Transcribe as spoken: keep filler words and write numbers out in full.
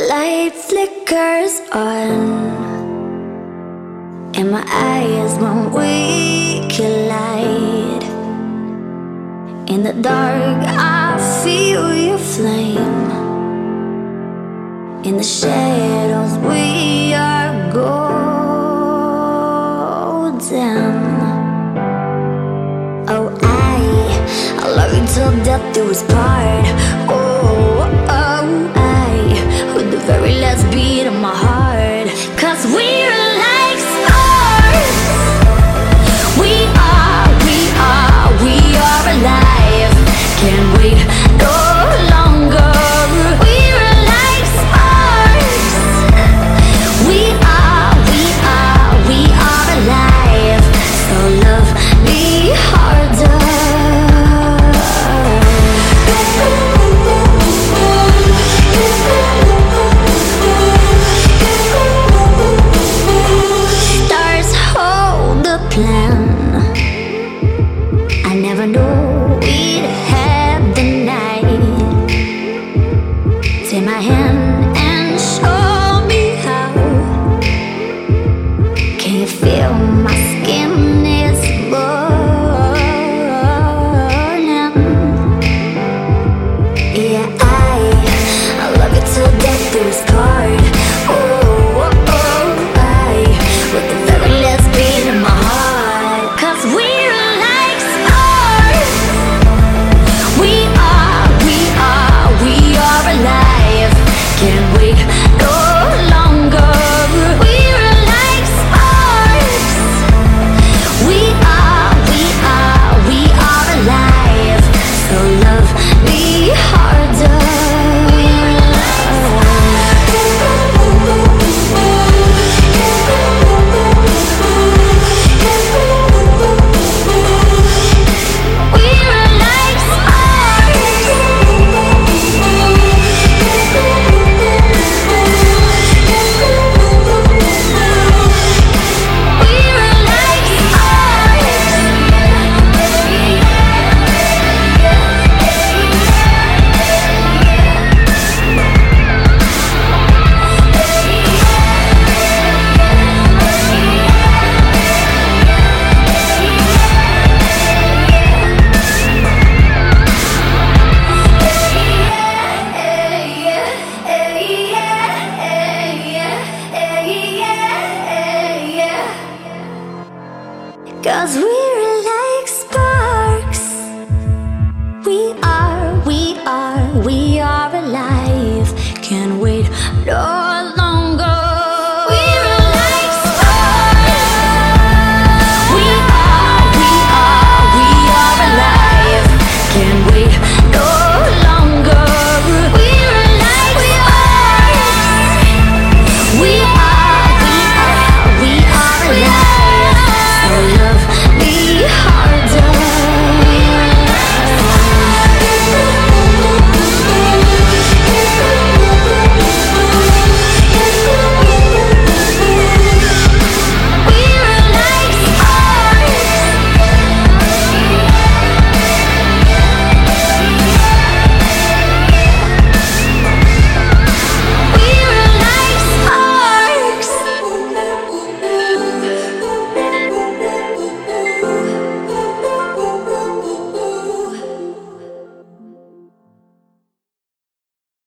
light flickers on, and my eyes won't weak light. In the dark I feel your flame. In the shadows we are golden. Oh, I, I love you till death do us part. Oh, oh, I, with the very last beat of my heart. Cause we're like stars. We are, we are, we are alive. Can't wait no longer. We're like stars. We are, we are, we are alive. So love me harder. Stars hold the plan. I never knew we'd have the night. Take my hand.